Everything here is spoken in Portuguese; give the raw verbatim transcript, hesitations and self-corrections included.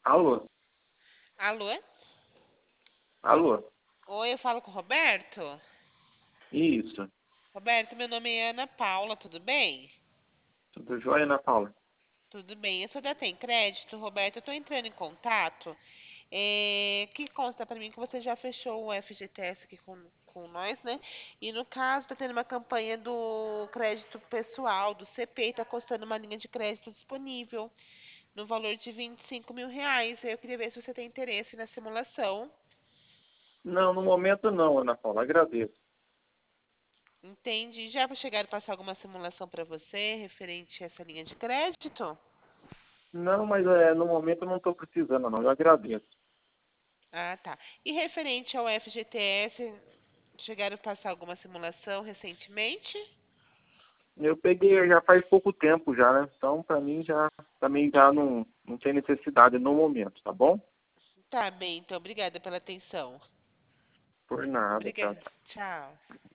Alô? Alô? Alô? Oi, eu falo com o Roberto? Isso. Roberto, meu nome é Ana Paula, tudo bem? Tudo jóia, Ana Paula? Tudo bem. Eu sou da Tem Crédito, Roberto. Eu estou entrando em contato. É, que consta para mim que você já fechou o F G T S aqui com, com nós, né? E no caso, está tendo uma campanha do crédito pessoal, do C P, está custando uma linha de crédito disponível no valor de vinte e cinco mil reais. Eu queria ver se você tem interesse na simulação. Não, no momento não, Ana Paula. Agradeço. Entende? Já chegaram a passar alguma simulação para você referente a essa linha de crédito? Não, mas é, no momento eu não estou precisando, não. Eu agradeço. Ah, tá. E referente ao F G T S, chegaram a passar alguma simulação recentemente? Eu peguei já faz pouco tempo já, né? Então, para mim, já também já não, não tem necessidade no momento, tá bom? Tá bem, então obrigada pela atenção. Por nada, tchau, Obrigada. tchau. Tchau.